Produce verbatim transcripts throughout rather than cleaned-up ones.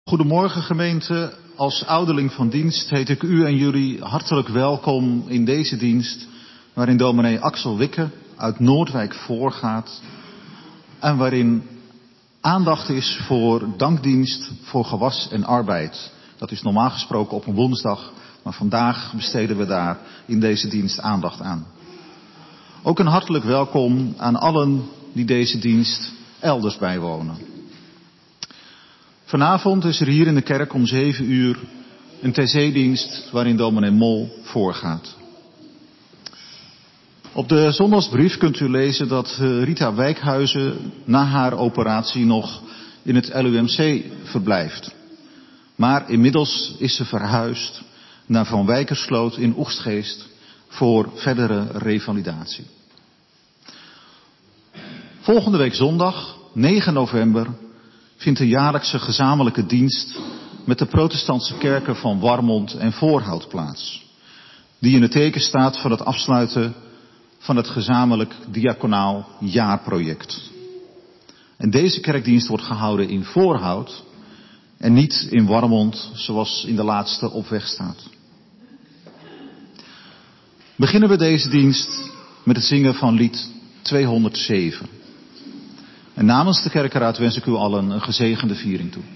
Goedemorgen gemeente, als ouderling van dienst heet ik u en jullie hartelijk welkom in deze dienst waarin dominee Axel Wikke uit Noordwijk voorgaat en waarin aandacht is voor dankdienst voor gewas en arbeid. Dat is normaal gesproken op een woensdag, maar vandaag besteden we daar in deze dienst aandacht aan. Ook een hartelijk welkom aan allen die deze dienst elders bijwonen. Vanavond is er hier in de kerk om zeven uur een T C-dienst waarin dominee Mol voorgaat. Op de zondagsbrief kunt u lezen dat Rita Wijkhuizen na haar operatie nog in het L U M C verblijft. Maar inmiddels is ze verhuisd naar Van Wijkersloot in Oegstgeest voor verdere revalidatie. Volgende week zondag, negen november, vindt de jaarlijkse gezamenlijke dienst met de protestantse kerken van Warmond en Voorhout plaats. Die in het teken staat van het afsluiten van het gezamenlijk diaconaal jaarproject. En deze kerkdienst wordt gehouden in Voorhout en niet in Warmond zoals in de laatste op weg staat. Beginnen we deze dienst met het zingen van lied tweehonderdzeven. En namens de kerkenraad wens ik u allen een gezegende viering toe.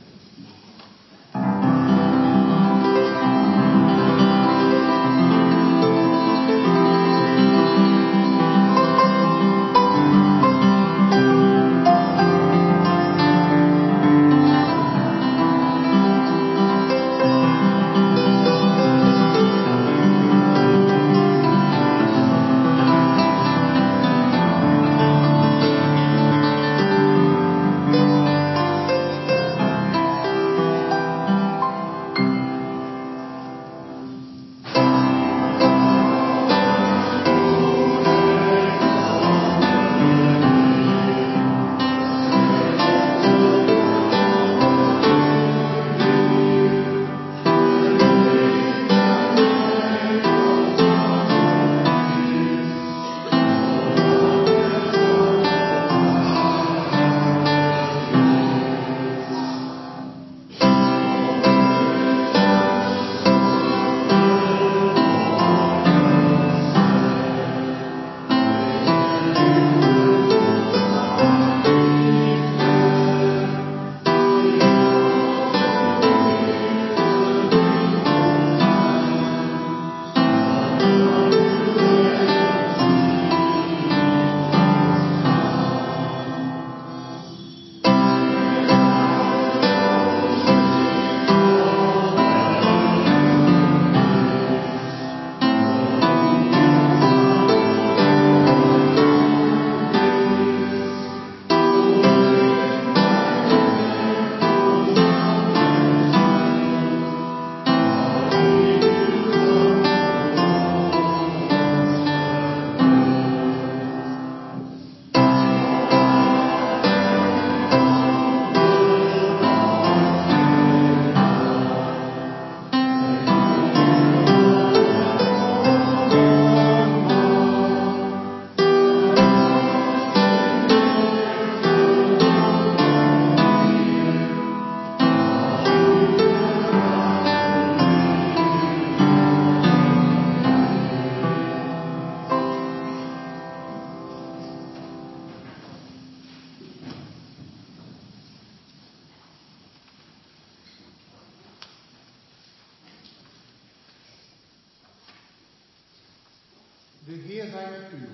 De Heer zij met u.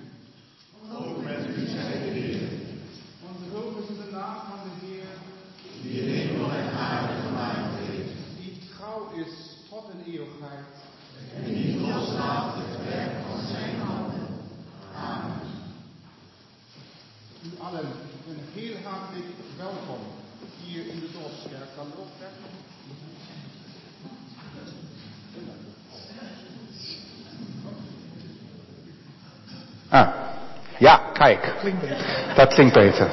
Ook met u zij de Heer. Onze hulp is in de naam van de Heer, die hemel en aarde gemaakt heeft, die trouw is tot in eeuwigheid en die loslaat het werk van zijn handen. Amen. U allen een heel hartelijk welkom hier in de Dorpskerk. Kan u ook weg? Ah, ja, kijk. Dat klinkt beter.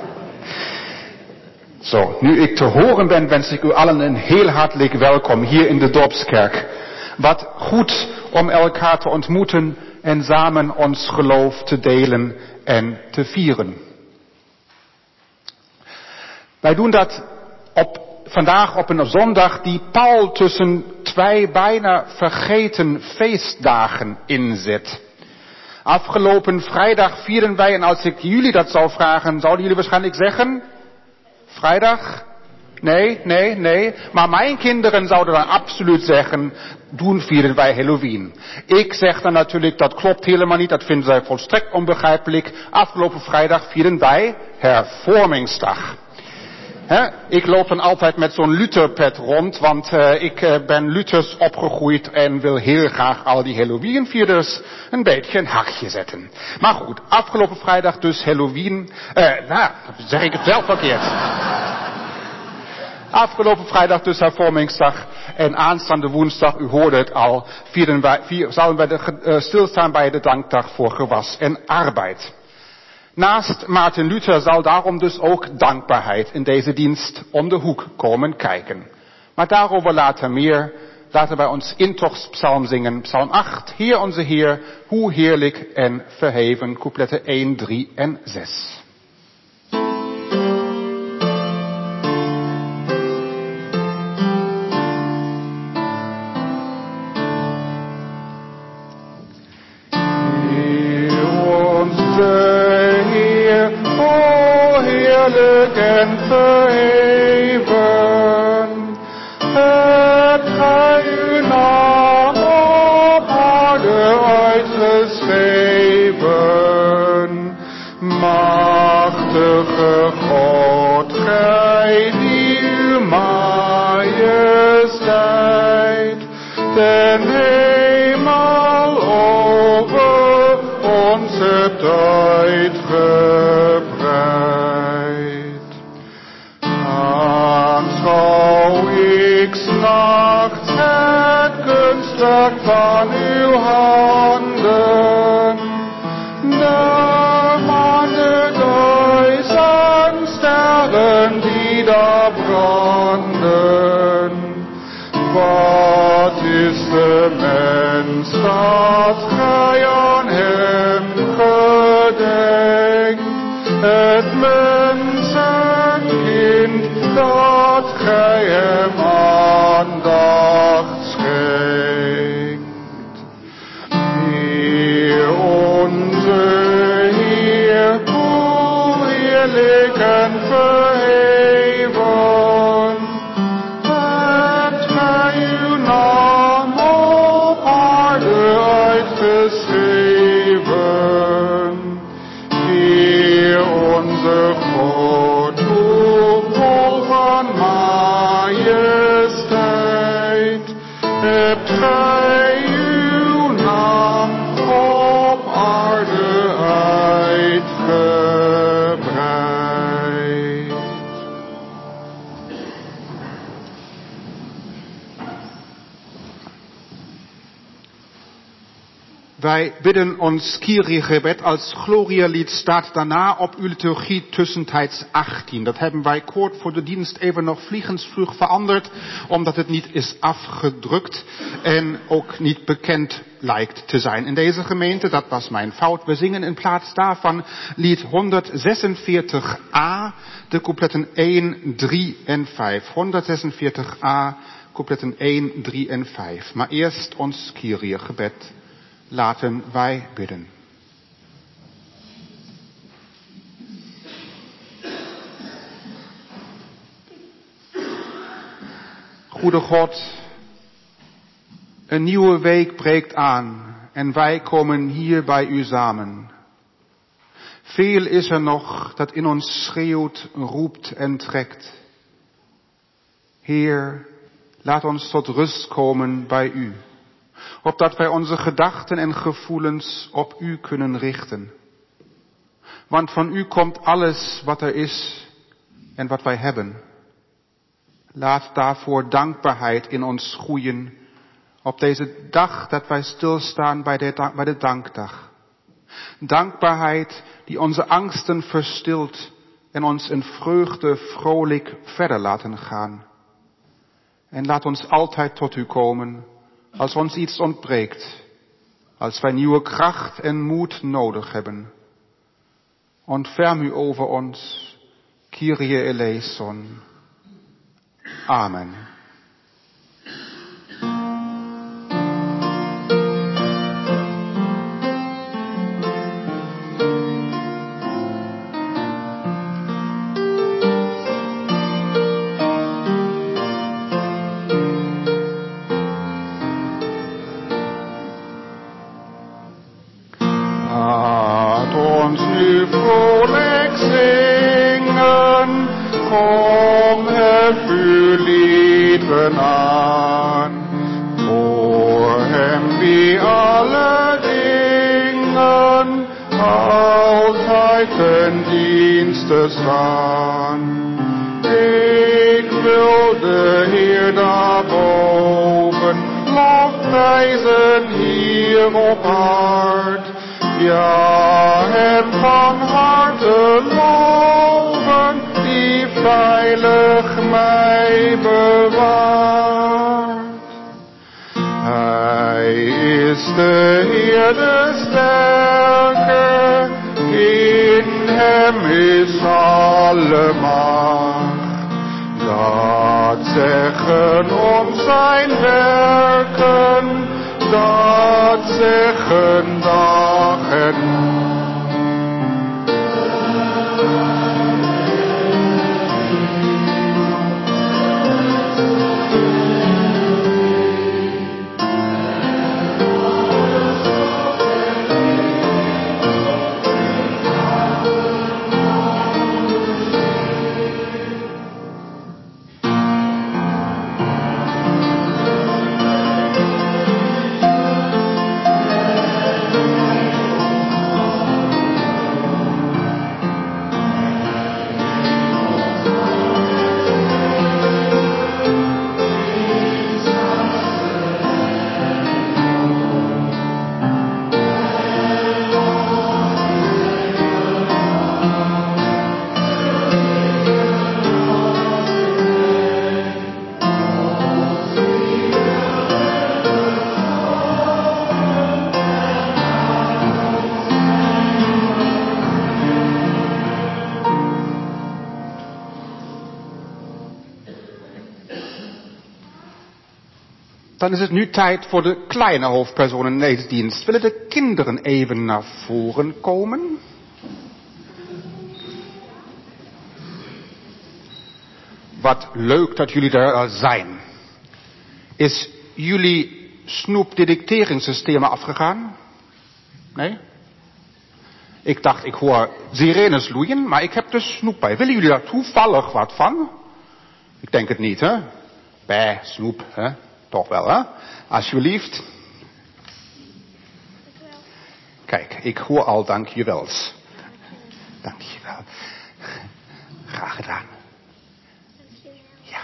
Zo, nu ik te horen ben, wens ik u allen een heel hartelijk welkom hier in de Dorpskerk. Wat goed om elkaar te ontmoeten en samen ons geloof te delen en te vieren. Wij doen dat op vandaag op een zondag die Paul tussen twee bijna vergeten feestdagen inzet. Afgelopen vrijdag vieren wij, en als ik jullie dat zou vragen, zouden jullie waarschijnlijk zeggen, vrijdag? Nee, nee, nee. Maar mijn kinderen zouden dan absoluut zeggen, toen vieren wij Halloween. Ik zeg dan natuurlijk, dat klopt helemaal niet, dat vinden zij volstrekt onbegrijpelijk. Afgelopen vrijdag vieren wij Hervormingsdag. He, ik loop dan altijd met zo'n Lutherpet rond, want uh, ik uh, ben Luthers opgegroeid en wil heel graag al die Halloween-vierders een beetje een hakje zetten. Maar goed, afgelopen vrijdag dus Halloween, uh, nou, zeg ik het zelf verkeerd. Afgelopen vrijdag dus Hervormingsdag en aanstaande woensdag, u hoorde het al, vieren wij, vier, zouden wij de, uh, stilstaan bij de dankdag voor gewas en arbeid. Naast Maarten Luther zal daarom dus ook dankbaarheid in deze dienst om de hoek komen kijken. Maar daarover later meer. Laten wij ons intogspsalm zingen. Psalm acht. Heer onze Heer, hoe heerlijk en verheven. Coupletten één, drie en zes. En verheven, het gij uw naam op aarde uitgeschreven. Machtige God, gij die uw majesteit ten hemel over ons hebt uitgebreid. Aanschouw ik 's nachts het kunstwerk van uw handen, de maanden, duizend sterren die daar branden. Wat is de mens dat gij aan hem gedenkt, het mensenkind dat gij hem aandacht schenkt. Heer onze Heer, hoe heerlijk en verheven, hebt gij uw naam op aarde uitgeschreven. Heer onze God, hoe vol van majesteit, hebt gij uw naam op aarde uitgebreid. Wij bidden ons Kyrie-gebed als Glorialied staat daarna op uw liturgie tussentijds achttien. Dat hebben wij kort voor de dienst even nog vliegensvlug veranderd, omdat het niet is afgedrukt en ook niet bekend lijkt te zijn in deze gemeente. Dat was mijn fout. We zingen in plaats daarvan lied honderdzesenveertig a, de coupletten één, drie en vijf. honderdzesenveertig a, coupletten één, drie en vijf. Maar eerst ons Kyrie-gebed. Laten wij bidden. Goede God, een nieuwe week breekt aan en wij komen hier bij u samen. Veel is er nog dat in ons schreeuwt, roept en trekt. Heer, laat ons tot rust komen bij u. Opdat wij onze gedachten en gevoelens op u kunnen richten. Want van u komt alles wat er is en wat wij hebben. Laat daarvoor dankbaarheid in ons groeien op deze dag dat wij stilstaan bij de, bij de dankdag. Dankbaarheid die onze angsten verstilt en ons in vreugde vrolijk verder laten gaan. En laat ons altijd tot u komen als ons iets ontbreekt, als wij nieuwe kracht en moed nodig hebben. Ontferm u over ons, Kyrie eleison. Amen. Laat ons nu vrolijk zingen, kom hef uw liederen aan. Voor hem wie alle dingen altijd ten dienste staan. Ik wil de Heer daarboven lofprijzen hier op aard. Ja, hem van harte loven, die veilig mij bewaart. Hij is de Heer de sterke, in hem is alle macht. Dat zeggen om zijn werken, dat zeggen dag en nacht. Dan is het nu tijd voor de kleine hoofdpersonen in deze dienst. Willen de kinderen even naar voren komen? Wat leuk dat jullie er al zijn. Is jullie snoepdetecteringssysteem afgegaan? Nee? Ik dacht, ik hoor sirenes loeien, maar ik heb dus snoep bij. Willen jullie daar toevallig wat van? Ik denk het niet, hè? Bij snoep, hè? Toch wel, hè? Alsjeblieft. Kijk, ik hoor al dankjewels. Dankjewel. Graag gedaan. Ja.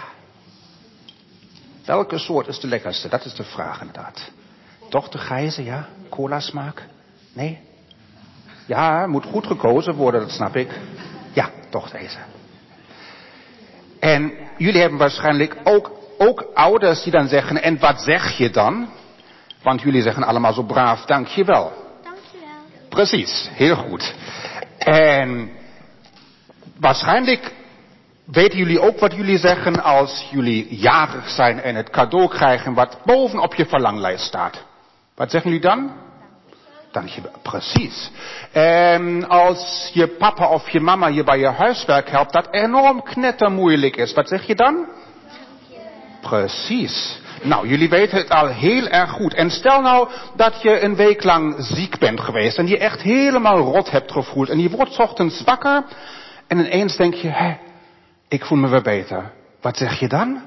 Welke soort is de lekkerste? Dat is de vraag inderdaad. Toch de grijze, ja? Cola smaak? Nee? Ja, moet goed gekozen worden, dat snap ik. Ja, toch deze. En jullie hebben waarschijnlijk ook, ook ouders die dan zeggen, en wat zeg je dan? Want jullie zeggen allemaal zo braaf, dankjewel. Dankjewel. Precies, heel goed. En waarschijnlijk weten jullie ook wat jullie zeggen als jullie jarig zijn en het cadeau krijgen wat bovenop je verlanglijst staat. Wat zeggen jullie dan? Dankjewel, precies. En als je papa of je mama je bij je huiswerk helpt, dat enorm knettermoeilijk is, wat zeg je dan? Precies. Nou, jullie weten het al heel erg goed. En stel nou dat je een week lang ziek bent geweest en je echt helemaal rot hebt gevoeld en je wordt 's ochtends wakker en ineens denk je, hé, ik voel me weer beter. Wat zeg je dan?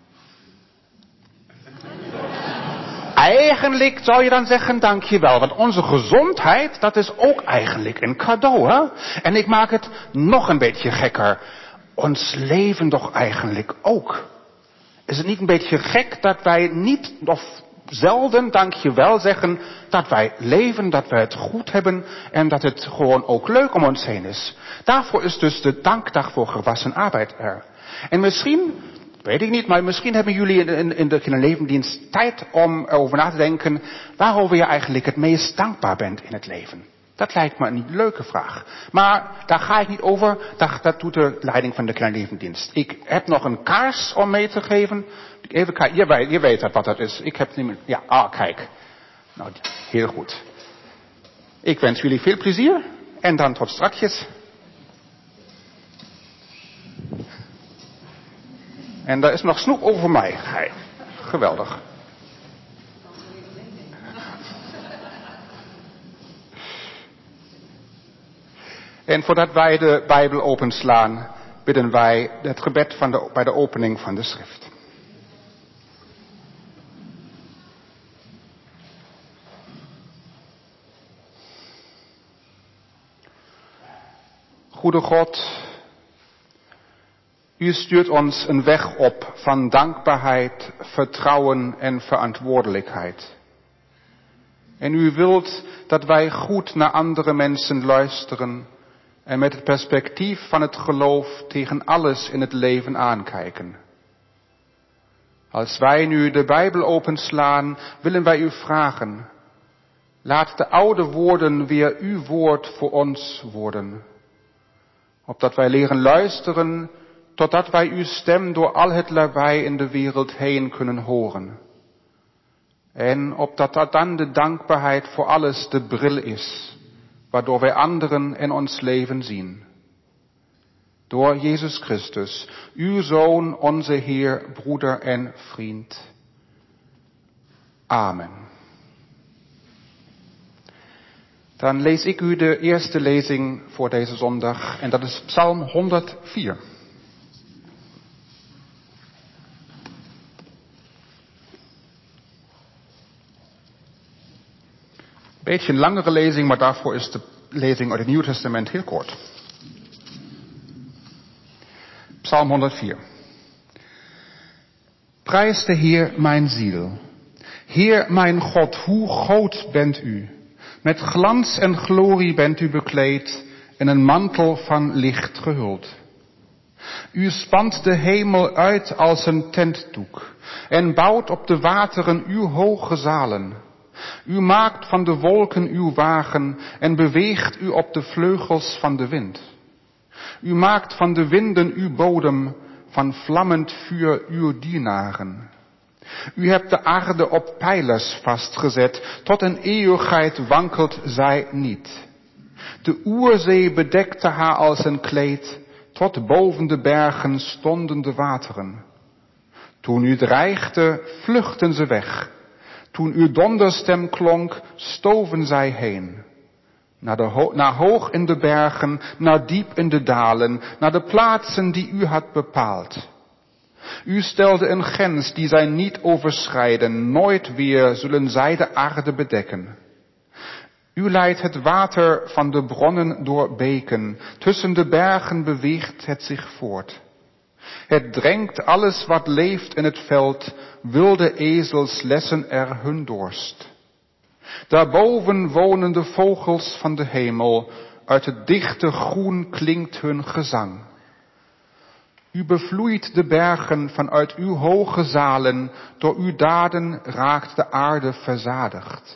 Eigenlijk zou je dan zeggen, dankjewel. Want onze gezondheid, dat is ook eigenlijk een cadeau, hè? En ik maak het nog een beetje gekker. Ons leven toch eigenlijk ook. Is het niet een beetje gek dat wij niet, of zelden, dankjewel zeggen, dat wij leven, dat wij het goed hebben en dat het gewoon ook leuk om ons heen is. Daarvoor is dus de dankdag voor gewassen arbeid er. En misschien, weet ik niet, maar misschien hebben jullie in, in, in de kinderlevendienst tijd om erover na te denken waarover je eigenlijk het meest dankbaar bent in het leven. Dat lijkt me een leuke vraag. Maar daar ga ik niet over. Dat, dat doet de leiding van de kleinlevendienst. Ik heb nog een kaars om mee te geven. Even kijken. Je weet, je weet wat dat is. Ik heb niet meer. Ja, ah, kijk. Nou, heel goed. Ik wens jullie veel plezier. En dan tot strakjes. En daar is nog snoep over voor mij. Geweldig. En voordat wij de Bijbel openslaan, bidden wij het gebed van de, bij de opening van de schrift. Goede God, u stuurt ons een weg op van dankbaarheid, vertrouwen en verantwoordelijkheid. En u wilt dat wij goed naar andere mensen luisteren en met het perspectief van het geloof tegen alles in het leven aankijken. Als wij nu de Bijbel openslaan, willen wij u vragen, laat de oude woorden weer uw woord voor ons worden. Opdat wij leren luisteren, totdat wij uw stem door al het lawaai in de wereld heen kunnen horen. En opdat dat dan de dankbaarheid voor alles de bril is, waardoor wij anderen in ons leven zien. Door Jezus Christus, uw Zoon, onze Heer, broeder en vriend. Amen. Dan lees ik u de eerste lezing voor deze zondag en dat is Psalm honderdvier. Beetje een langere lezing, maar daarvoor is de lezing uit het Nieuwe Testament heel kort. Psalm honderdvier. Prijs de Heer mijn ziel. Heer mijn God, hoe groot bent u. Met glans en glorie bent u bekleed, in een mantel van licht gehuld. U spant de hemel uit als een tentdoek en bouwt op de wateren uw hoge zalen. U maakt van de wolken uw wagen en beweegt u op de vleugels van de wind. U maakt van de winden uw bodem, van vlammend vuur uw dienaren. U hebt de aarde op pijlers vastgezet, tot een eeuwigheid wankelt zij niet. De oerzee bedekte haar als een kleed, tot boven de bergen stonden de wateren. Toen u dreigde, vluchtten ze weg. Toen uw donderstem klonk, stoven zij heen. Naar, de ho- naar hoog in de bergen, naar diep in de dalen, naar de plaatsen die u had bepaald. U stelde een grens die zij niet overschrijden, nooit weer zullen zij de aarde bedekken. U leidt het water van de bronnen door beken, tussen de bergen beweegt het zich voort. Het drenkt alles wat leeft in het veld, wilde ezels lessen er hun dorst. Daarboven wonen de vogels van de hemel, uit het dichte groen klinkt hun gezang. U bevloeit de bergen vanuit uw hoge zalen, door uw daden raakt de aarde verzadigd.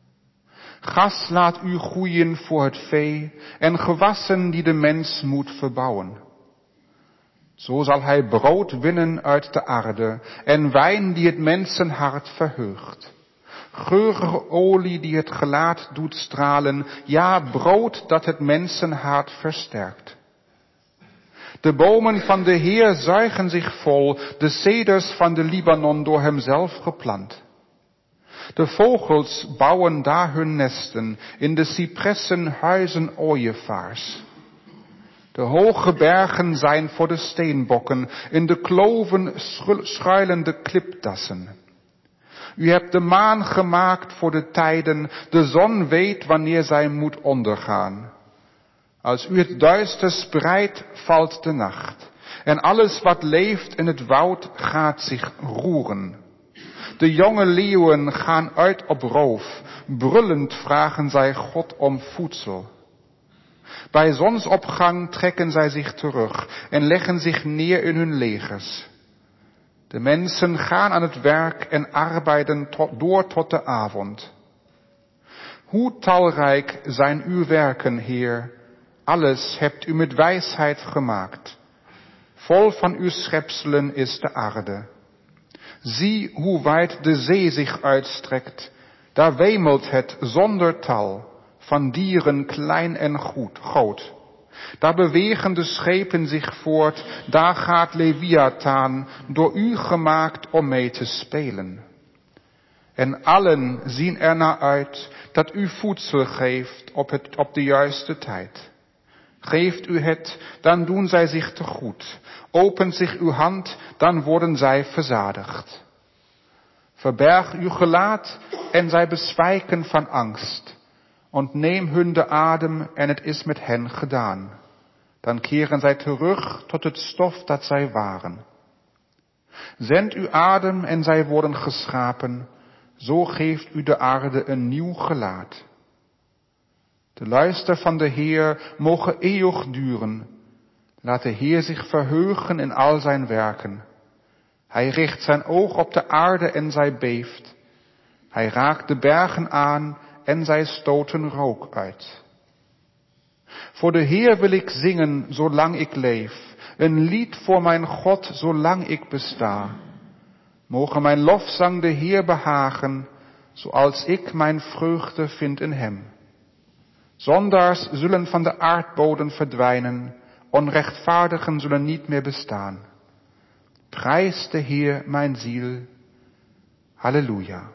Gas laat u groeien voor het vee en gewassen die de mens moet verbouwen. Zo zal hij brood winnen uit de aarde en wijn die het mensenhart verheugt. Geurige olie die het gelaat doet stralen, ja brood dat het mensenhart versterkt. De bomen van de Heer zuigen zich vol, de ceders van de Libanon door hemzelf geplant. De vogels bouwen daar hun nesten, in de cipressen huizen ooievaars. De hoge bergen zijn voor de steenbokken, in de kloven schuilen de klipdassen. U hebt de maan gemaakt voor de tijden, de zon weet wanneer zij moet ondergaan. Als u het duister spreidt, valt de nacht. En alles wat leeft in het woud gaat zich roeren. De jonge leeuwen gaan uit op roof. Brullend vragen zij God om voedsel. Bij zonsopgang trekken zij zich terug en leggen zich neer in hun legers. De mensen gaan aan het werk en arbeiden tot, door tot de avond. Hoe talrijk zijn uw werken, Heer. Alles hebt u met wijsheid gemaakt. Vol van uw schepselen is de aarde. Zie hoe wijd de zee zich uitstrekt. Daar wemelt het zonder tal, van dieren klein en goed, groot. Daar bewegen de schepen zich voort, daar gaat Leviathaan, door u gemaakt om mee te spelen. En allen zien er naar uit dat u voedsel geeft op, het, op de juiste tijd. Geeft u het, dan doen zij zich tegoed. Opent zich uw hand, dan worden zij verzadigd. Verberg uw gelaat en zij bezwijken van angst. Ontneem hun de adem en het is met hen gedaan. Dan keren zij terug tot het stof dat zij waren. Zend uw adem en zij worden geschapen. Zo geeft u de aarde een nieuw gelaat. De luister van de Heer moge eeuwig duren. Laat de Heer zich verheugen in al zijn werken. Hij richt zijn oog op de aarde en zij beeft. Hij raakt de bergen aan en zij stoten rook uit. Voor de Heer wil ik zingen zolang ik leef. Een lied voor mijn God zolang ik besta. Moge mijn lofzang de Heer behagen, zoals ik mijn vreugde vind in hem. Zondaars zullen van de aardbodem verdwijnen, onrechtvaardigen zullen niet meer bestaan. Prijs de Heer mijn ziel. Halleluja.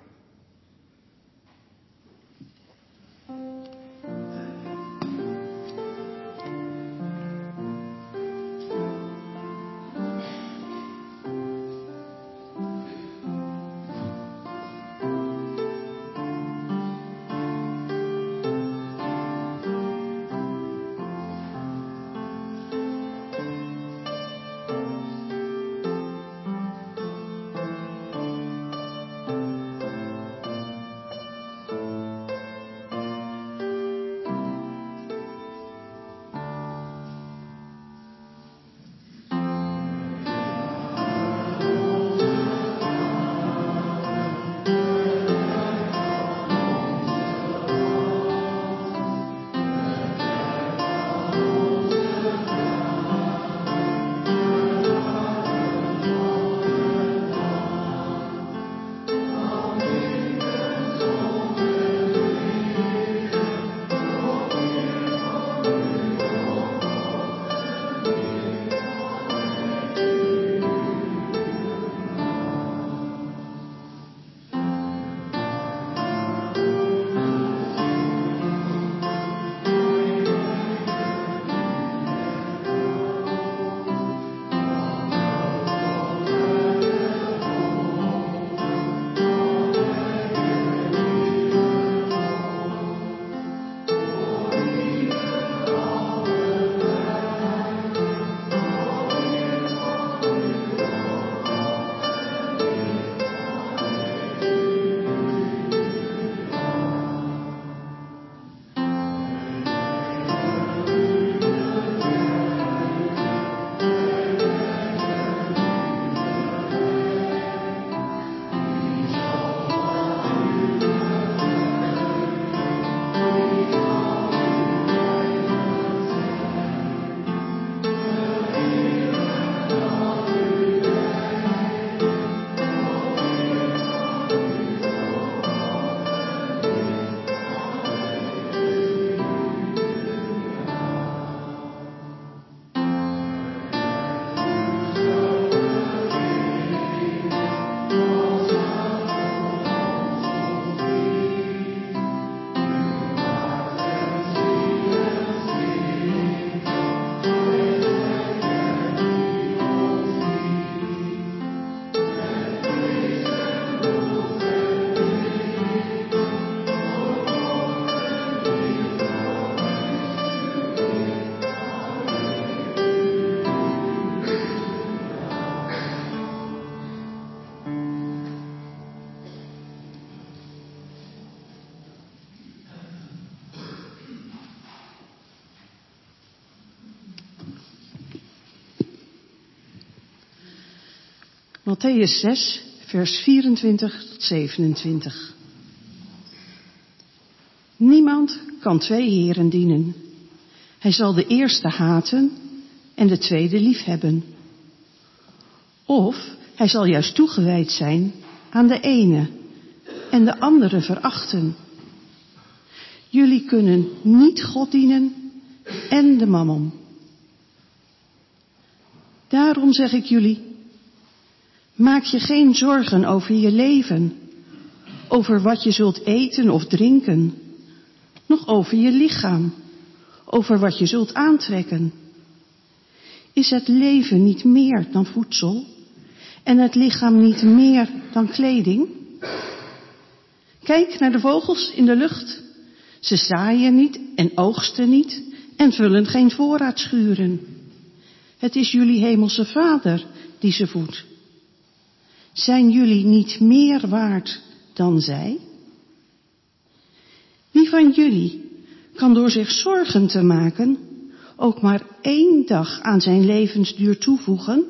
Mattheüs zes, vers vierentwintig tot zevenentwintig. Niemand kan twee heren dienen. Hij zal de eerste haten en de tweede liefhebben. Of hij zal juist toegewijd zijn aan de ene en de andere verachten. Jullie kunnen niet God dienen en de mammon. Daarom zeg ik jullie, maak je geen zorgen over je leven, over wat je zult eten of drinken, nog over je lichaam, over wat je zult aantrekken. Is het leven niet meer dan voedsel en het lichaam niet meer dan kleding? Kijk naar de vogels in de lucht. Ze zaaien niet en oogsten niet en vullen geen voorraadschuren. Het is jullie hemelse Vader die ze voedt. Zijn jullie niet meer waard dan zij? Wie van jullie kan door zich zorgen te maken ook maar één dag aan zijn levensduur toevoegen?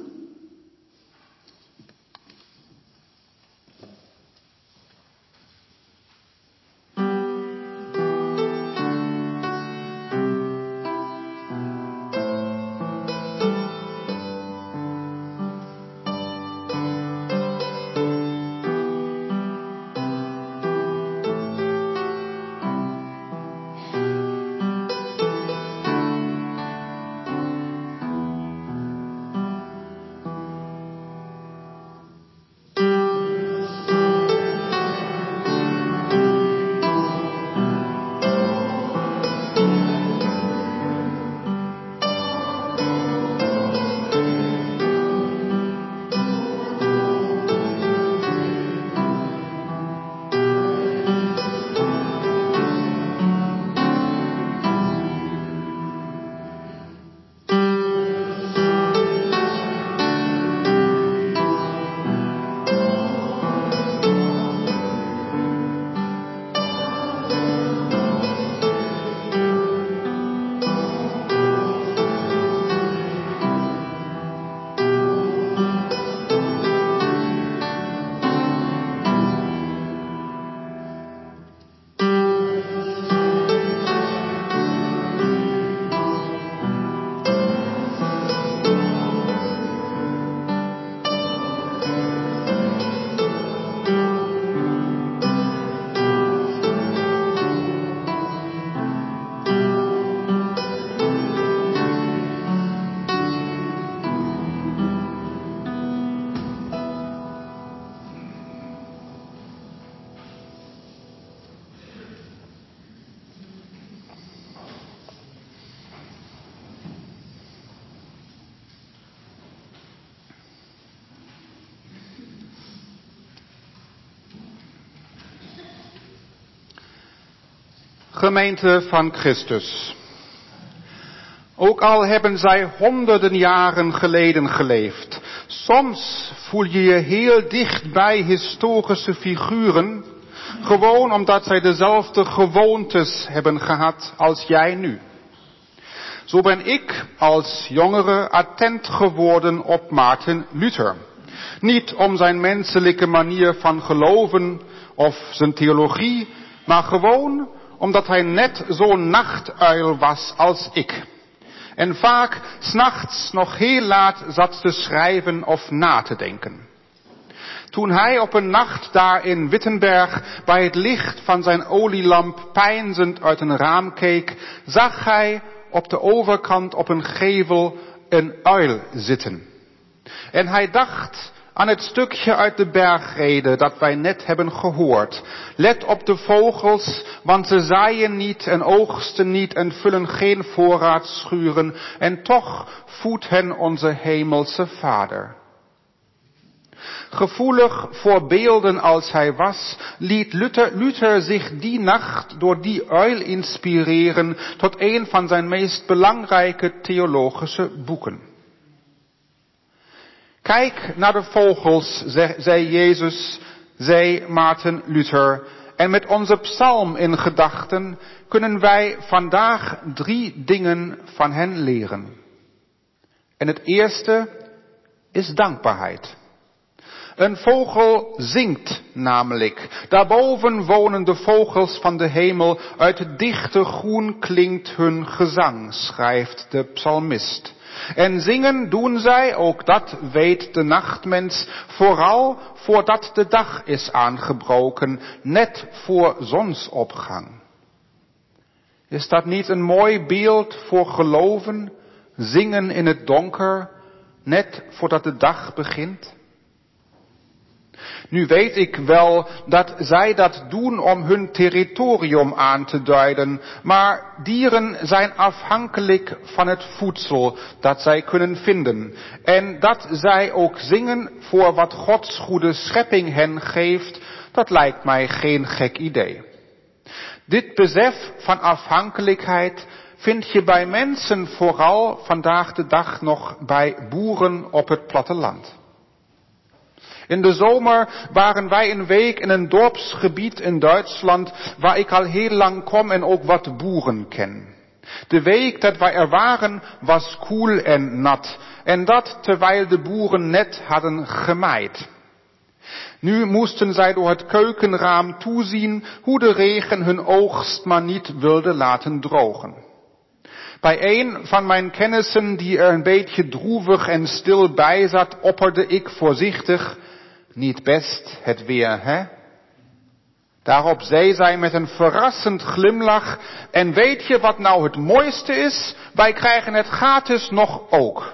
Gemeente van Christus. Ook al hebben zij honderden jaren geleden geleefd, soms voel je je heel dicht bij historische figuren, gewoon omdat zij dezelfde gewoontes hebben gehad als jij nu. Zo ben ik als jongere attent geworden op Maarten Luther. Niet om zijn menselijke manier van geloven of zijn theologie, maar gewoon omdat hij net zo'n nachtuil was als ik. En vaak 's nachts nog heel laat zat te schrijven of na te denken. Toen hij op een nacht daar in Wittenberg bij het licht van zijn olielamp peinzend uit een raam keek, zag hij op de overkant op een gevel een uil zitten. En hij dacht aan het stukje uit de bergrede dat wij net hebben gehoord. Let op de vogels, want ze zaaien niet en oogsten niet en vullen geen voorraadschuren, en toch voedt hen onze hemelse Vader. Gevoelig voor beelden als hij was, liet Luther, Luther zich die nacht door die uil inspireren tot een van zijn meest belangrijke theologische boeken. Kijk naar de vogels, zei Jezus, zei Maarten Luther. En met onze psalm in gedachten kunnen wij vandaag drie dingen van hen leren. En het eerste is dankbaarheid. Een vogel zingt namelijk. Daarboven wonen de vogels van de hemel. Uit het dichte groen klinkt hun gezang, schrijft de psalmist. En zingen doen zij, ook dat weet de nachtmens, vooral voordat de dag is aangebroken, net voor zonsopgang. Is dat niet een mooi beeld voor geloven? Zingen in het donker, net voordat de dag begint? Nu weet ik wel dat zij dat doen om hun territorium aan te duiden, maar dieren zijn afhankelijk van het voedsel dat zij kunnen vinden. En dat zij ook zingen voor wat Gods goede schepping hen geeft, dat lijkt mij geen gek idee. Dit besef van afhankelijkheid vind je bij mensen vooral vandaag de dag nog bij boeren op het platteland. In de zomer waren wij een week in een dorpsgebied in Duitsland waar ik al heel lang kom en ook wat boeren ken. De week dat wij er waren was koel en nat en dat terwijl de boeren net hadden gemaaid. Nu moesten zij door het keukenraam toezien hoe de regen hun oogst maar niet wilde laten drogen. Bij een van mijn kennissen die er een beetje droevig en stil bij zat, opperde ik voorzichtig: niet best het weer, hè? Daarop zei zij met een verrassend glimlach: en weet je wat nou het mooiste is? Wij krijgen het gratis nog ook.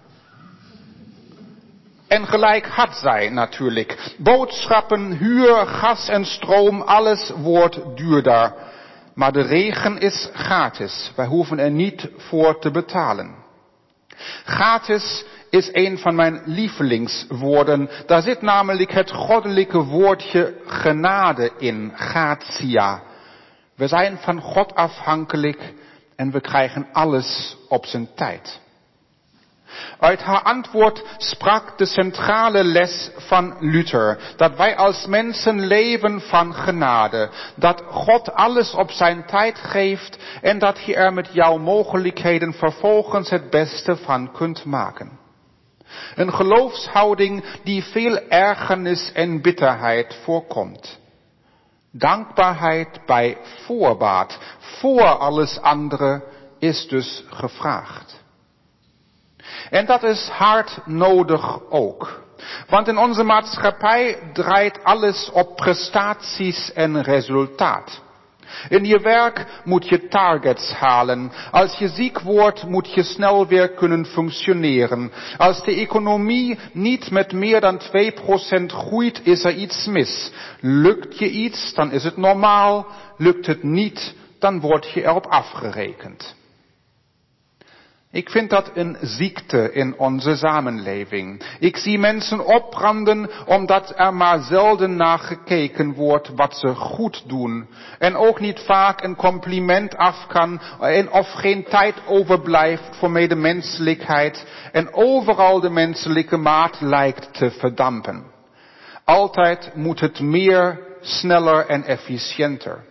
En gelijk had zij natuurlijk. Boodschappen, huur, gas en stroom, alles wordt duurder. Maar de regen is gratis. Wij hoeven er niet voor te betalen. Gratis is een van mijn lievelingswoorden. Daar zit namelijk het goddelijke woordje genade in, gratia. We zijn van God afhankelijk en we krijgen alles op zijn tijd. Uit haar antwoord sprak de centrale les van Luther, dat wij als mensen leven van genade, dat God alles op zijn tijd geeft en dat je er met jouw mogelijkheden vervolgens het beste van kunt maken. Een geloofshouding die veel ergernis en bitterheid voorkomt. Dankbaarheid bij voorbaat, voor alles andere, is dus gevraagd. En dat is hard nodig ook. Want in onze maatschappij draait alles op prestaties en resultaat. In je werk moet je targets halen. Als je ziek wordt, moet je snel weer kunnen functioneren. Als de economie niet met meer dan twee procent groeit, is er iets mis. Lukt je iets, dan is het normaal. Lukt het niet, dan word je erop afgerekend. Ik vind dat een ziekte in onze samenleving. Ik zie mensen opbranden omdat er maar zelden naar gekeken wordt wat ze goed doen. En ook niet vaak een compliment af kan en of geen tijd overblijft voor medemenselijkheid. En overal de menselijke maat lijkt te verdampen. Altijd moet het meer, sneller en efficiënter.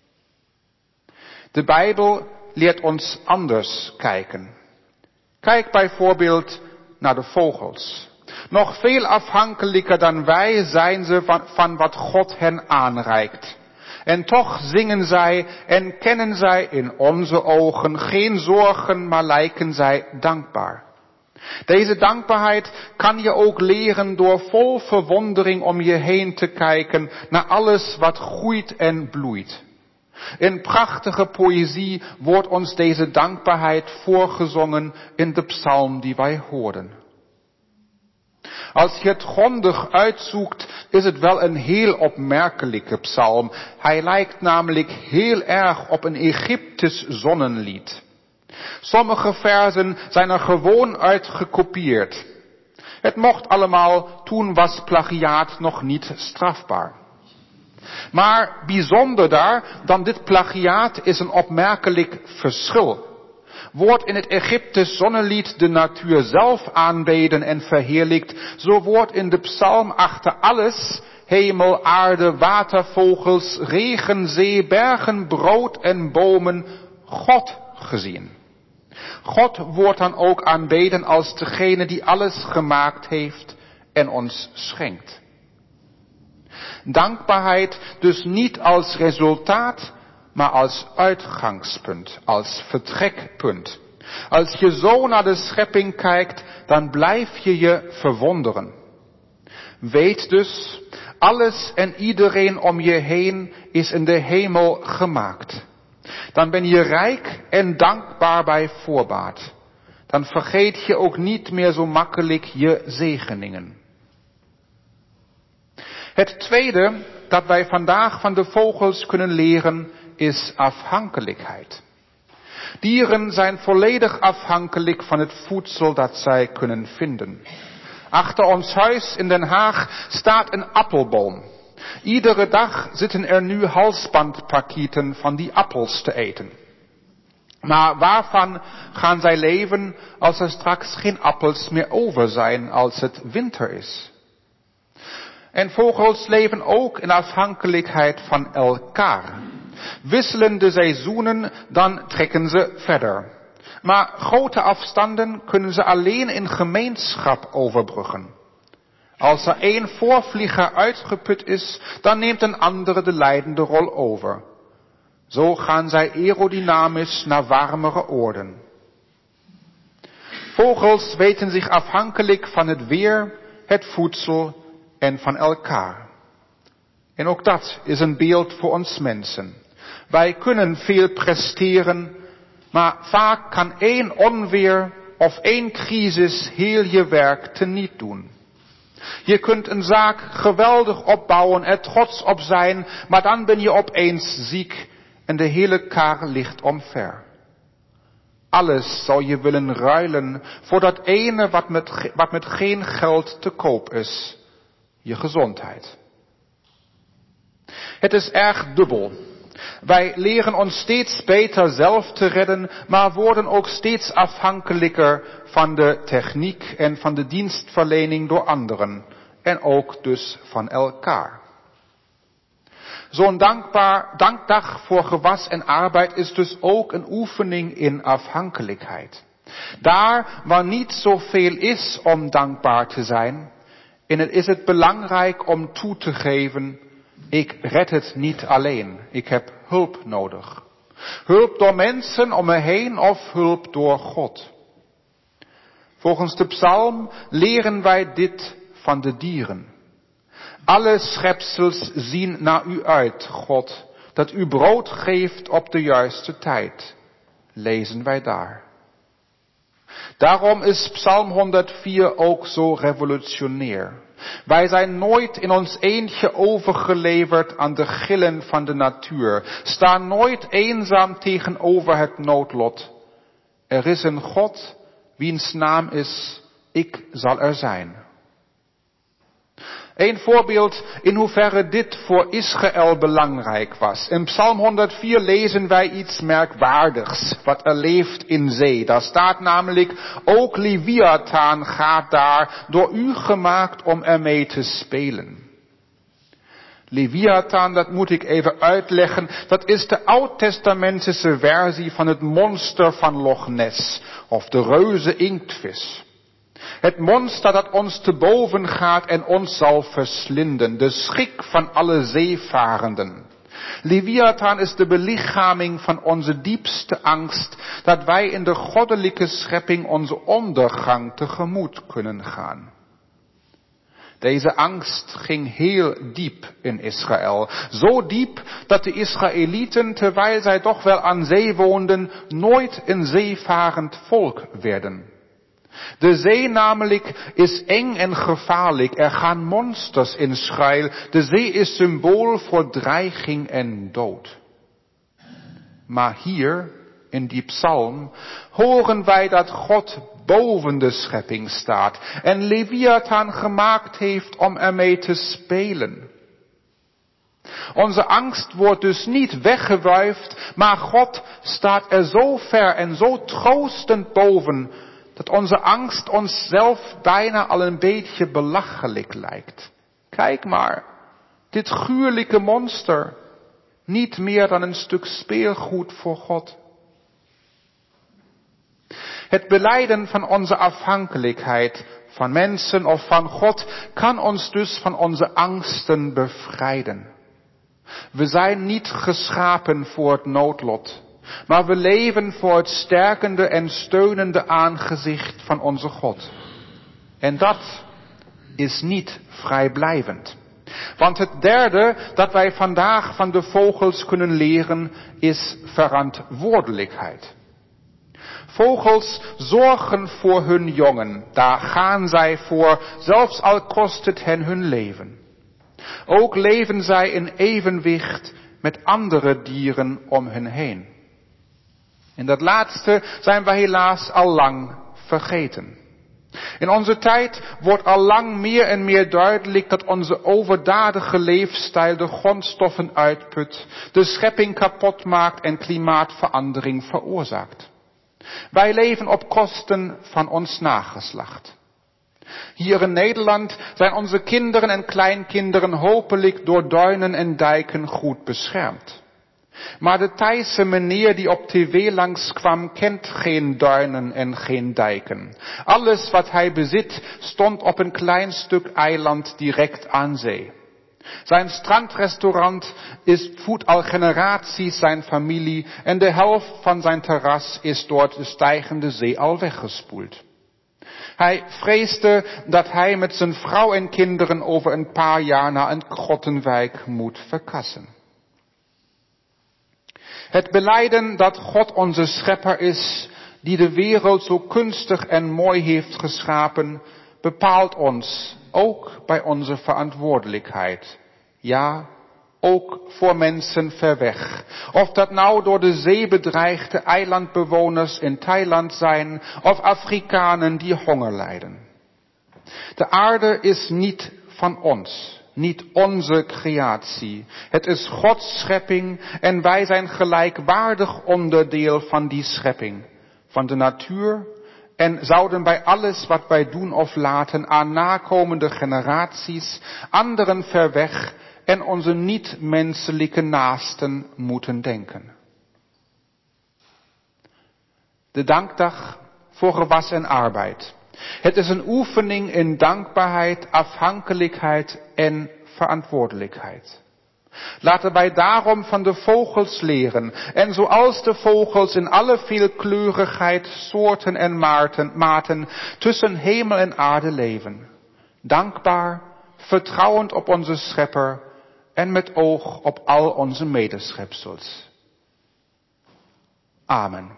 De Bijbel leert ons anders kijken. Kijk bijvoorbeeld naar de vogels. Nog veel afhankelijker dan wij zijn ze van, van wat God hen aanreikt. En toch zingen zij en kennen zij in onze ogen geen zorgen, maar lijken zij dankbaar. Deze dankbaarheid kan je ook leren door vol verwondering om je heen te kijken naar alles wat groeit en bloeit. In prachtige poëzie wordt ons deze dankbaarheid voorgezongen in de psalm die wij hoorden. Als je het grondig uitzoekt, is het wel een heel opmerkelijke psalm. Hij lijkt namelijk heel erg op een Egyptisch zonnelied. Sommige verzen zijn er gewoon uit gekopieerd. Het mocht allemaal, toen was plagiaat nog niet strafbaar. Maar bijzonderder dan dit plagiaat is een opmerkelijk verschil. Wordt in het Egyptisch zonnelied de natuur zelf aanbeden en verheerlijkt, zo wordt in de psalm achter alles, hemel, aarde, water, vogels, regen, zee, bergen, brood en bomen, God gezien. God wordt dan ook aanbeden als degene die alles gemaakt heeft en ons schenkt. Dankbaarheid dus niet als resultaat, maar als uitgangspunt, als vertrekpunt. Als je zo naar de schepping kijkt, dan blijf je je verwonderen. Weet dus, alles en iedereen om je heen is in de hemel gemaakt. Dan ben je rijk en dankbaar bij voorbaat. Dan vergeet je ook niet meer zo makkelijk je zegeningen. Het tweede dat wij vandaag van de vogels kunnen leren is afhankelijkheid. Dieren zijn volledig afhankelijk van het voedsel dat zij kunnen vinden. Achter ons huis in Den Haag staat een appelboom. Iedere dag zitten er nu halsbandpakketten van die appels te eten. Maar waarvan gaan zij leven als er straks geen appels meer over zijn als het winter is? En vogels leven ook in afhankelijkheid van elkaar. Wisselen de seizoenen, dan trekken ze verder. Maar grote afstanden kunnen ze alleen in gemeenschap overbruggen. Als er één voorvlieger uitgeput is, dan neemt een andere de leidende rol over. Zo gaan zij aerodynamisch naar warmere oorden. Vogels weten zich afhankelijk van het weer, het voedsel en van elkaar. En ook dat is een beeld voor ons mensen. Wij kunnen veel presteren, maar vaak kan één onweer of één crisis heel je werk teniet doen. Je kunt een zaak geweldig opbouwen, er trots op zijn, maar dan ben je opeens ziek en de hele kar ligt omver. Alles zou je willen ruilen voor dat ene wat met, wat met geen geld te koop is. Je gezondheid. Het is erg dubbel. Wij leren ons steeds beter zelf te redden, maar worden ook steeds afhankelijker van de techniek en van de dienstverlening door anderen. En ook dus van elkaar. Zo'n dankbaar, dankdag voor gewas en arbeid is dus ook een oefening in afhankelijkheid. Daar waar niet zoveel is om dankbaar te zijn, en het is het belangrijk om toe te geven, ik red het niet alleen, ik heb hulp nodig. Hulp door mensen om me heen of hulp door God. Volgens de psalm leren wij dit van de dieren. Alle schepsels zien naar u uit, God, dat u brood geeft op de juiste tijd, lezen wij daar. Daarom is Psalm honderdvier ook zo revolutionair. Wij zijn nooit in ons eentje overgeleverd aan de gillen van de natuur, staan nooit eenzaam tegenover het noodlot. Er is een God, wiens naam is, ik zal er zijn. Een voorbeeld in hoeverre dit voor Israël belangrijk was. In Psalm honderdvier lezen wij iets merkwaardigs wat er leeft in zee. Daar staat namelijk, ook Leviathan gaat daar door u gemaakt om ermee te spelen. Leviathan, dat moet ik even uitleggen, dat is de oud-testamentische versie van het monster van Loch Ness, of de reuze inktvis. Het monster dat ons te boven gaat en ons zal verslinden. De schrik van alle zeevarenden. Leviathan is de belichaming van onze diepste angst, dat wij in de goddelijke schepping onze ondergang tegemoet kunnen gaan. Deze angst ging heel diep in Israël. Zo diep dat de Israëlieten, terwijl zij toch wel aan zee woonden, nooit een zeevarend volk werden. De zee namelijk is eng en gevaarlijk. Er gaan monsters in schuil. De zee is symbool voor dreiging en dood. Maar hier, in die psalm, horen wij dat God boven de schepping staat en Leviathan gemaakt heeft om ermee te spelen. Onze angst wordt dus niet weggewuifd, maar God staat er zo ver en zo troostend boven, dat onze angst onszelf bijna al een beetje belachelijk lijkt. Kijk maar, dit gruwelijke monster, niet meer dan een stuk speelgoed voor God. Het belijden van onze afhankelijkheid van mensen of van God, kan ons dus van onze angsten bevrijden. We zijn niet geschapen voor het noodlot, maar we leven voor het sterkende en steunende aangezicht van onze God. En dat is niet vrijblijvend. Want het derde dat wij vandaag van de vogels kunnen leren is verantwoordelijkheid. Vogels zorgen voor hun jongen, daar gaan zij voor, zelfs al kost het hen hun leven. Ook leven zij in evenwicht met andere dieren om hen heen. En dat laatste zijn wij helaas al lang vergeten. In onze tijd wordt al lang meer en meer duidelijk dat onze overdadige leefstijl de grondstoffen uitput, de schepping kapot maakt en klimaatverandering veroorzaakt. Wij leven op kosten van ons nageslacht. Hier in Nederland zijn onze kinderen en kleinkinderen hopelijk door duinen en dijken goed beschermd. Maar de Thaise meneer die op tv langskwam kent geen duinen en geen dijken. Alles wat hij bezit stond op een klein stuk eiland direct aan zee. Zijn strandrestaurant is, voedt al generaties zijn familie en de helft van zijn terras is door de stijgende zee al weggespoeld. Hij vreesde dat hij met zijn vrouw en kinderen over een paar jaar naar een grottenwijk moet verkassen. Het belijden dat God onze schepper is, die de wereld zo kunstig en mooi heeft geschapen, bepaalt ons ook bij onze verantwoordelijkheid. Ja, ook voor mensen ver weg. Of dat nou door de zee bedreigde eilandbewoners in Thailand zijn, of Afrikanen die honger lijden. De aarde is niet van ons. Niet onze creatie. Het is Gods schepping en wij zijn gelijkwaardig onderdeel van die schepping. Van de natuur en zouden bij alles wat wij doen of laten aan nakomende generaties, anderen ver weg en onze niet-menselijke naasten moeten denken. De dankdag voor gewas en arbeid. Het is een oefening in dankbaarheid, afhankelijkheid en verantwoordelijkheid. Laten wij daarom van de vogels leren en zoals de vogels in alle veelkleurigheid, soorten en maten tussen hemel en aarde leven. Dankbaar, vertrouwend op onze schepper en met oog op al onze medeschepsels. Amen.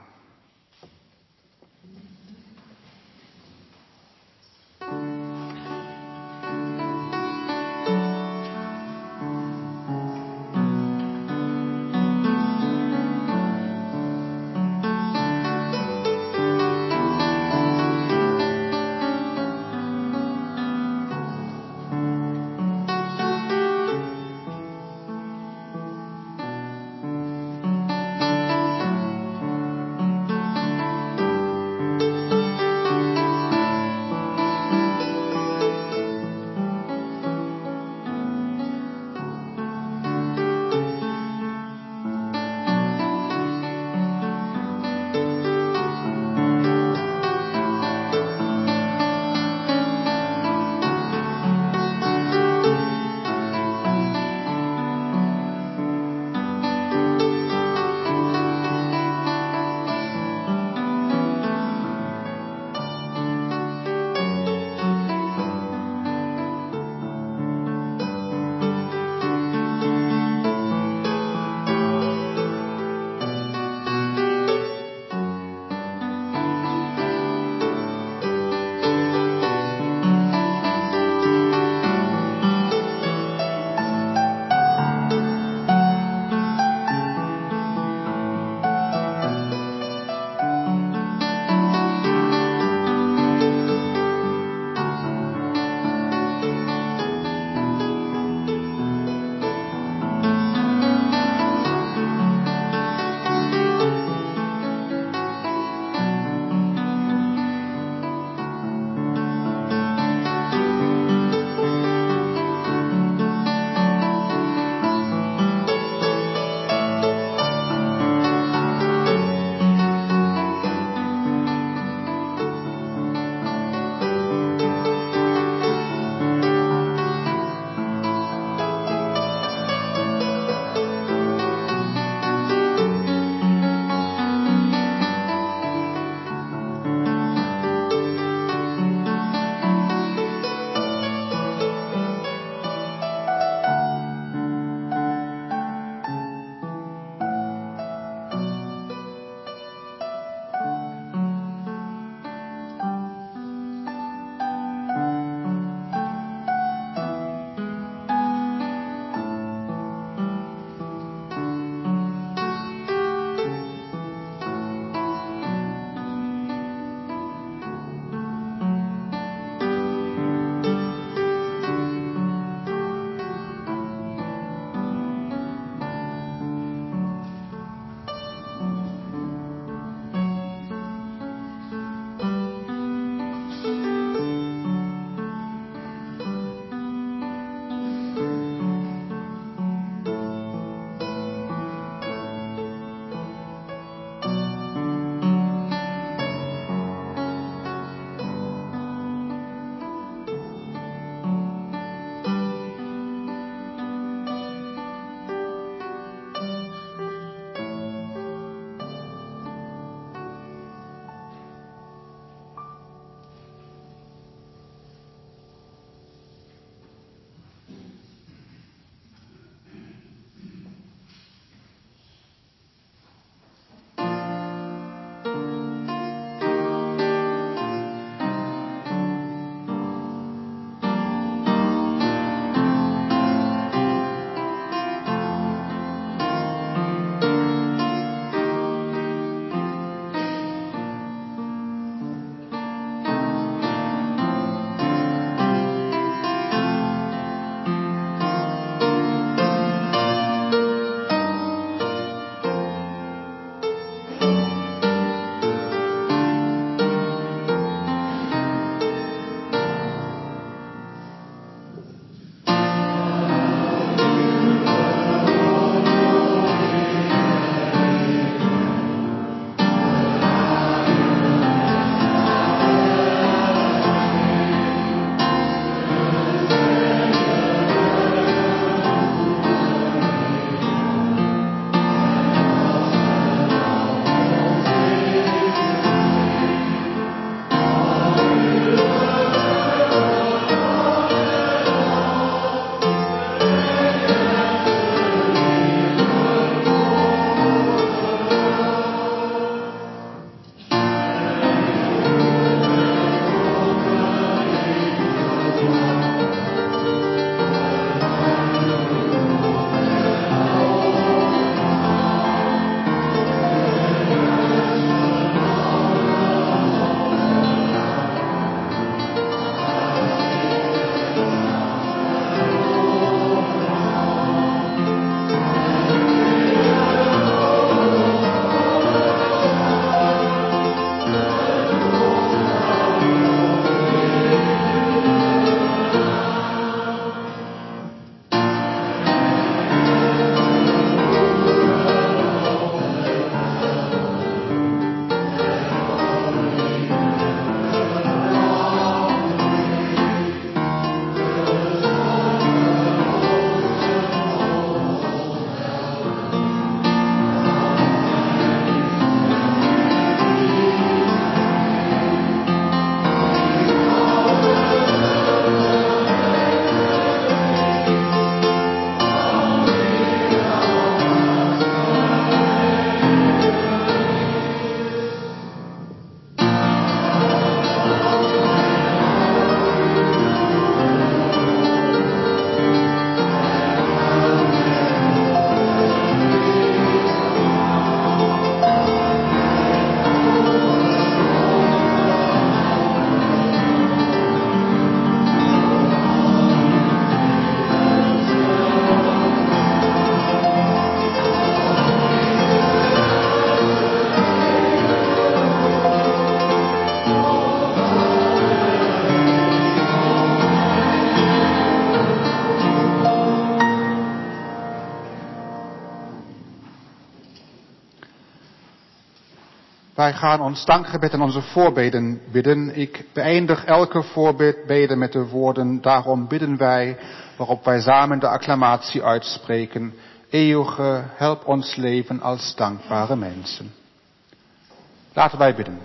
Wij gaan ons dankgebed en onze voorbeden bidden. Ik beëindig elke voorbeden met de woorden, daarom bidden wij, waarop wij samen de acclamatie uitspreken. Eeuwige, help ons leven als dankbare mensen. Laten wij bidden.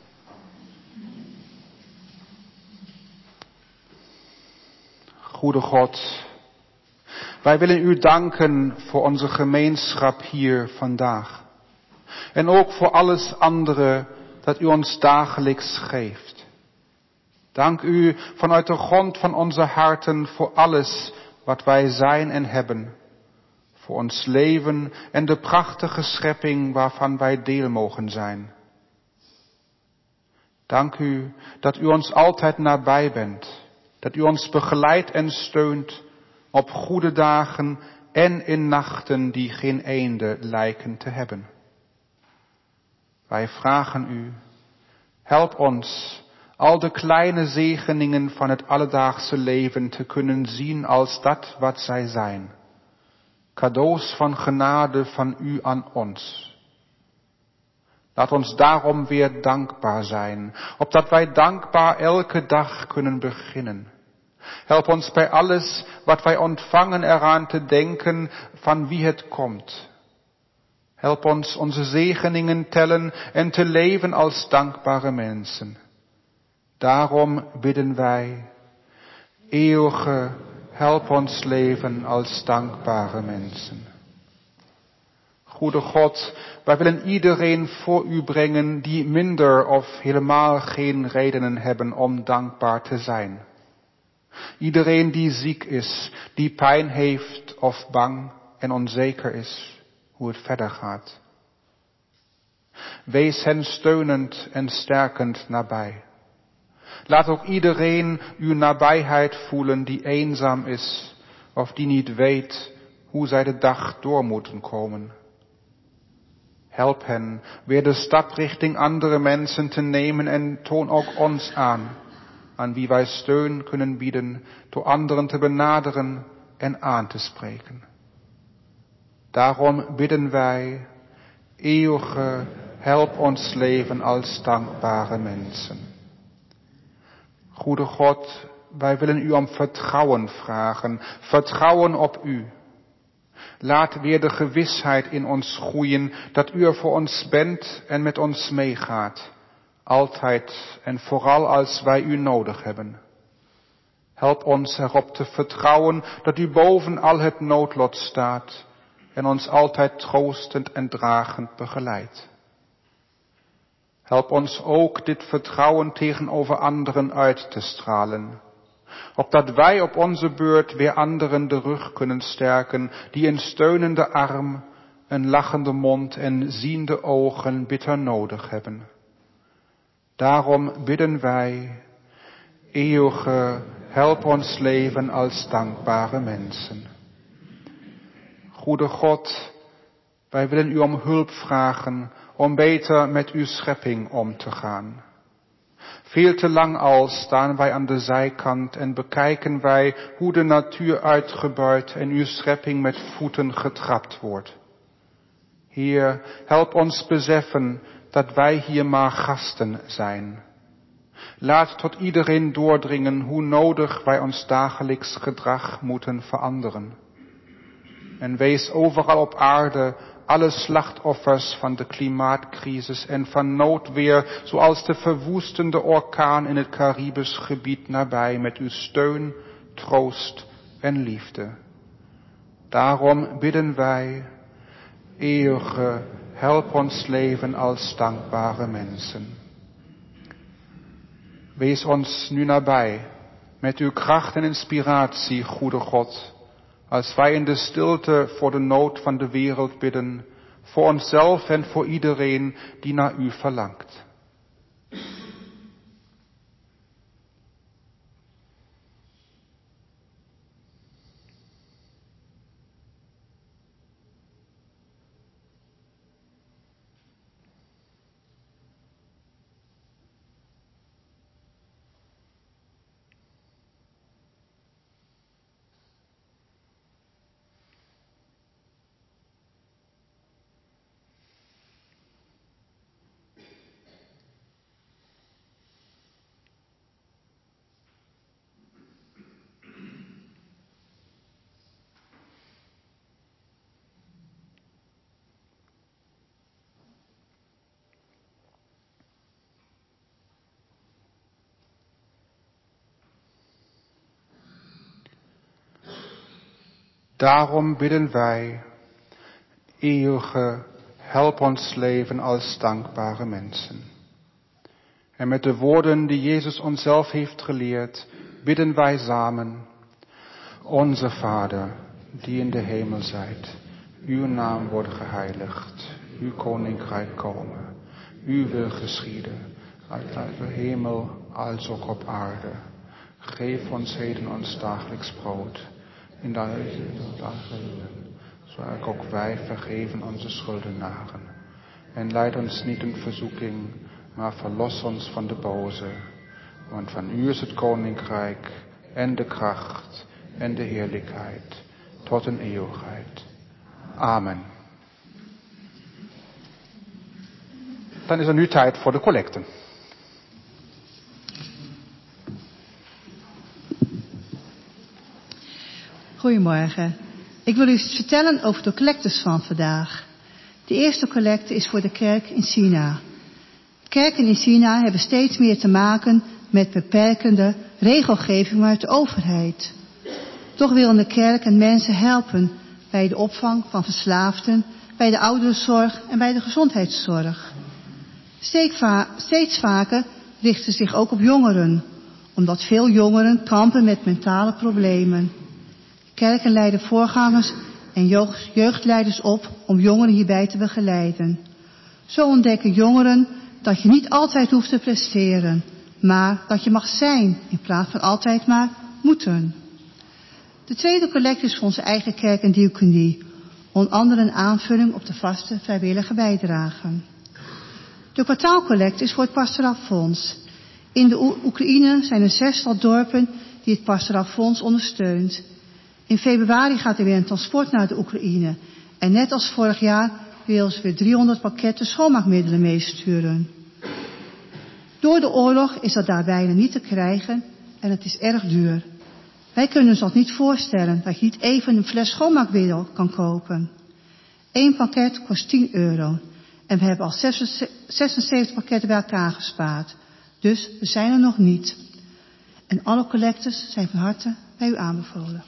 Goede God, wij willen u danken voor onze gemeenschap hier vandaag. En ook voor alles andere dat u ons dagelijks geeft. Dank u vanuit de grond van onze harten voor alles wat wij zijn en hebben. Voor ons leven en de prachtige schepping waarvan wij deel mogen zijn. Dank u dat u ons altijd nabij bent. Dat u ons begeleidt en steunt op goede dagen en in nachten die geen einde lijken te hebben. Wij vragen u, help ons al de kleine zegeningen van het alledaagse leven te kunnen zien als dat wat zij zijn. Cadeaus van genade van u aan ons. Laat ons daarom weer dankbaar zijn, opdat wij dankbaar elke dag kunnen beginnen. Help ons bij alles wat wij ontvangen eraan te denken van wie het komt. Help ons onze zegeningen tellen en te leven als dankbare mensen. Daarom bidden wij, eeuwige, help ons leven als dankbare mensen. Goede God, wij willen iedereen voor u brengen die minder of helemaal geen redenen hebben om dankbaar te zijn. Iedereen die ziek is, die pijn heeft of bang en onzeker is hoe het verder gaat. Wees hen steunend en sterkend nabij. Laat ook iedereen uw nabijheid voelen die eenzaam is of die niet weet hoe zij de dag door moeten komen. Help hen weer de stap richting andere mensen te nemen en toon ook ons aan, aan wie wij steun kunnen bieden door anderen te benaderen en aan te spreken. Daarom bidden wij, eeuwige, help ons leven als dankbare mensen. Goede God, wij willen u om vertrouwen vragen, vertrouwen op u. Laat weer de gewisheid in ons groeien dat u er voor ons bent en met ons meegaat, altijd en vooral als wij u nodig hebben. Help ons erop te vertrouwen dat u boven al het noodlot staat en ons altijd troostend en dragend begeleidt. Help ons ook dit vertrouwen tegenover anderen uit te stralen, opdat wij op onze beurt weer anderen de rug kunnen sterken, die een steunende arm, een lachende mond en ziende ogen bitter nodig hebben. Daarom bidden wij, eeuwige, help ons leven als dankbare mensen. Goede God, wij willen u om hulp vragen om beter met uw schepping om te gaan. Veel te lang al staan wij aan de zijkant en bekijken wij hoe de natuur uitgebuit en uw schepping met voeten getrapt wordt. Heer, help ons beseffen dat wij hier maar gasten zijn. Laat tot iedereen doordringen hoe nodig wij ons dagelijks gedrag moeten veranderen. En wees overal op aarde alle slachtoffers van de klimaatcrisis en van noodweer, zoals de verwoestende orkaan in het Caribisch gebied nabij met uw steun, troost en liefde. Daarom bidden wij, eeuwige, help ons leven als dankbare mensen. Wees ons nu nabij met uw kracht en inspiratie, goede God, als wij in de stilte voor de nood van de wereld bidden, voor onszelf en voor iedereen die naar u verlangt. Daarom bidden wij, eeuwige, help ons leven als dankbare mensen. En met de woorden die Jezus onszelf heeft geleerd, bidden wij samen. Onze Vader, die in de hemel zijt, uw naam wordt geheiligd, uw koninkrijk komen, uw wil geschieden, als op de hemel als ook op aarde. Geef ons heden ons dagelijks brood, in de zoals ook wij vergeven onze schuldenaren. En leid ons niet in verzoeking, maar verlos ons van de boze. Want van u is het koninkrijk en de kracht en de heerlijkheid tot in eeuwigheid. Amen. Dan is er nu tijd voor de collecten. Goedemorgen. Ik wil u iets vertellen over de collectes van vandaag. De eerste collecte is voor de kerk in China. Kerken in China hebben steeds meer te maken met beperkende regelgeving vanuit de overheid. Toch willen de kerk en mensen helpen bij de opvang van verslaafden, bij de ouderenzorg en bij de gezondheidszorg. Steeds vaker richten ze zich ook op jongeren, omdat veel jongeren kampen met mentale problemen. Kerken leiden voorgangers en jeugdleiders op om jongeren hierbij te begeleiden. Zo ontdekken jongeren dat je niet altijd hoeft te presteren, maar dat je mag zijn in plaats van altijd maar moeten. De tweede collecte is voor onze eigen kerk en diaconie, onder andere een aanvulling op de vaste vrijwillige bijdragen. De kwartaalcollecte is voor het pastoraal fonds. In de Oekraïne zijn er zestal dorpen die het pastoraal fonds ondersteunt. In februari gaat er weer een transport naar de Oekraïne. En net als vorig jaar willen ze weer driehonderd pakketten schoonmaakmiddelen meesturen. Door de oorlog is dat daar bijna niet te krijgen en het is erg duur. Wij kunnen ons dat niet voorstellen dat je niet even een fles schoonmaakmiddel kan kopen. Eén pakket kost tien euro. En we hebben al zesenzeventig pakketten bij elkaar gespaard. Dus we zijn er nog niet. En alle collectes zijn van harte bij u aanbevolen.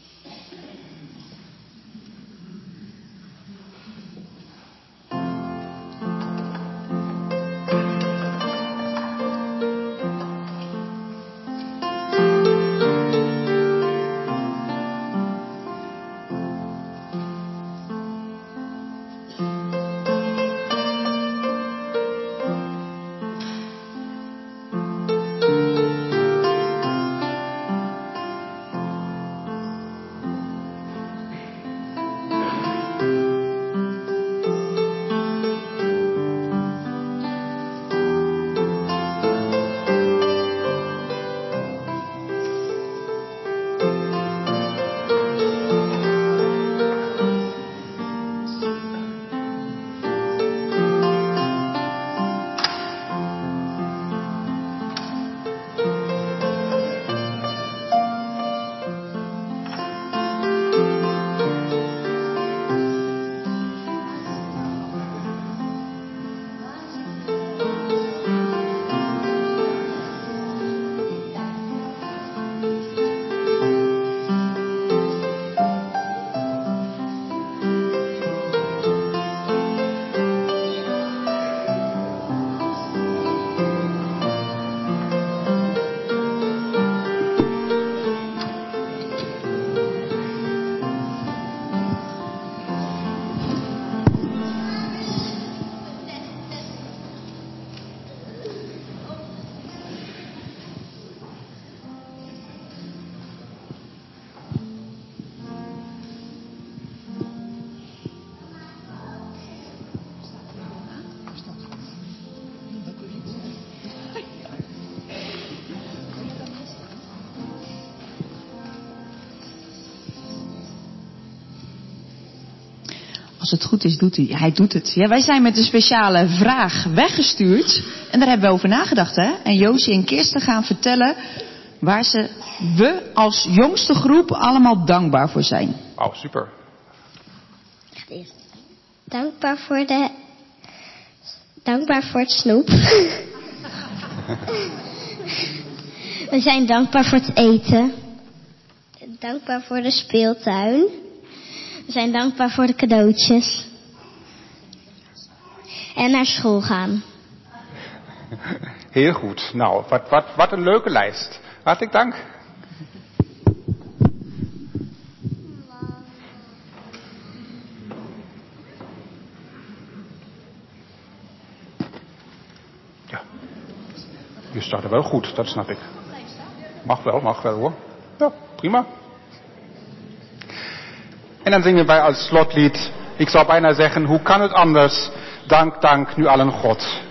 Als het goed is, doet hij. Hij doet het. Ja, wij zijn met een speciale vraag weggestuurd. En daar hebben we over nagedacht, hè. En Joosje en Kirsten gaan vertellen waar ze, we als jongste groep allemaal dankbaar voor zijn. Oh, super. Dankbaar voor de... Dankbaar voor het snoep. We zijn dankbaar voor het eten. Dankbaar voor de speeltuin. We zijn dankbaar voor de cadeautjes. En naar school gaan. Heel goed. Nou, wat, wat, wat een leuke lijst. Hartelijk dank. Ja. Je staat er wel goed, dat snap ik. Mag wel, mag wel hoor. Ja, prima. En dan zingen wij als slotlied, ik zou bijna zeggen, hoe kan het anders? Dank, dank, nu allen God.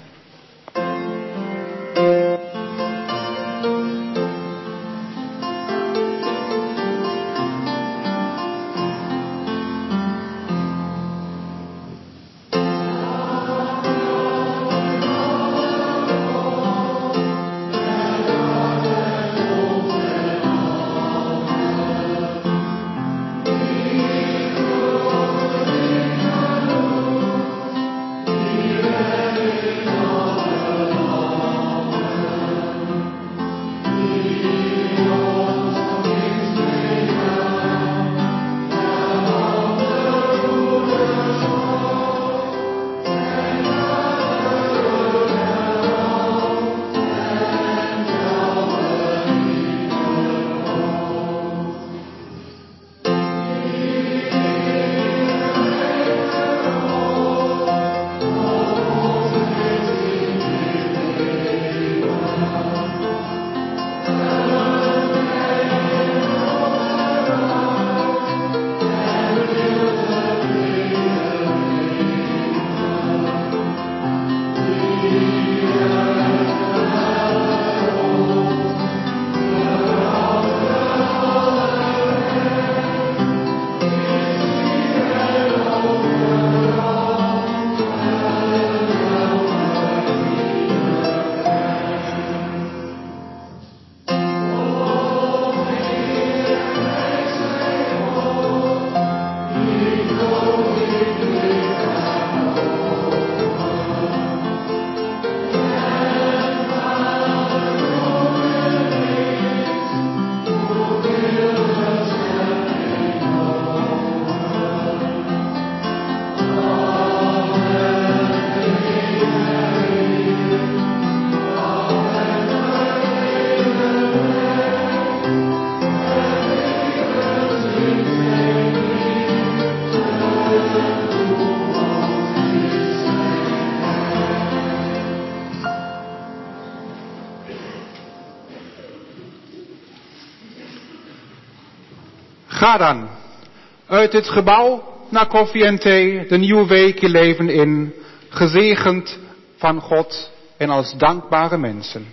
Ga dan uit dit gebouw naar koffie en thee de nieuwe week je leven in, gezegend van God en als dankbare mensen.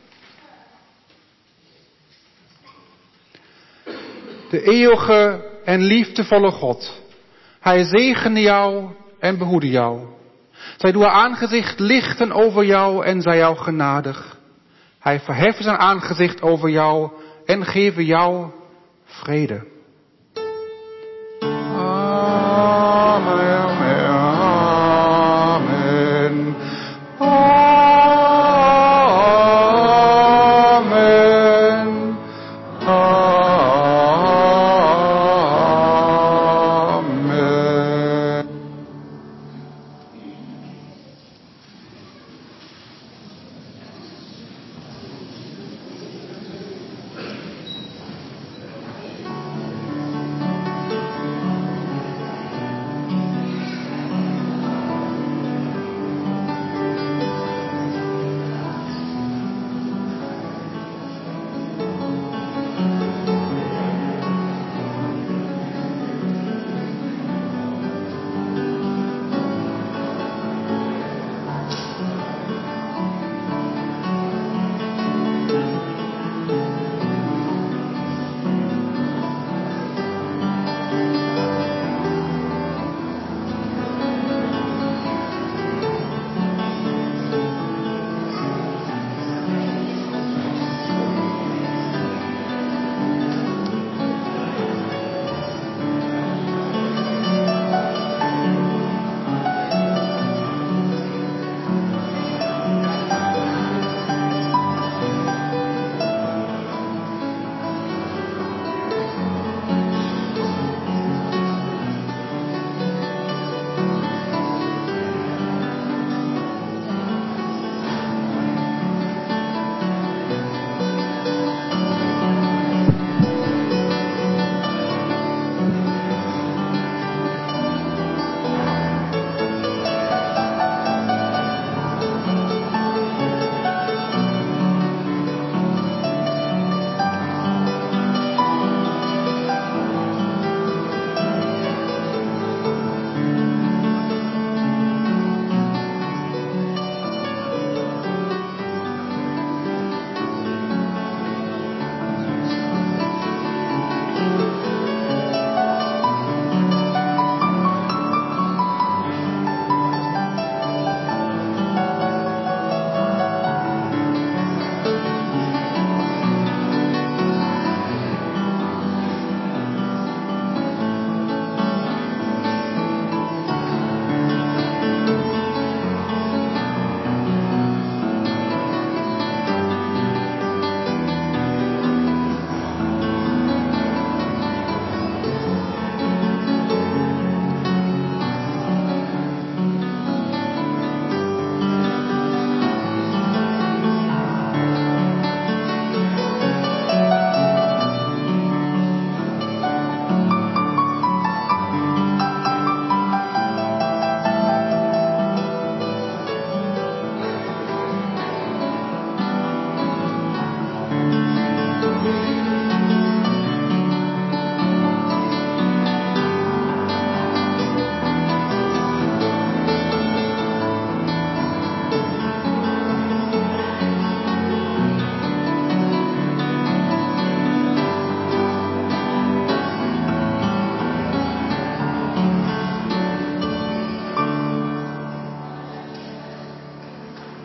De eeuwige en liefdevolle God, Hij zegene jou en behoede jou. Zij doe haar aangezicht lichten over jou en zij jou genadig. Hij verheft zijn aangezicht over jou en geven jou vrede.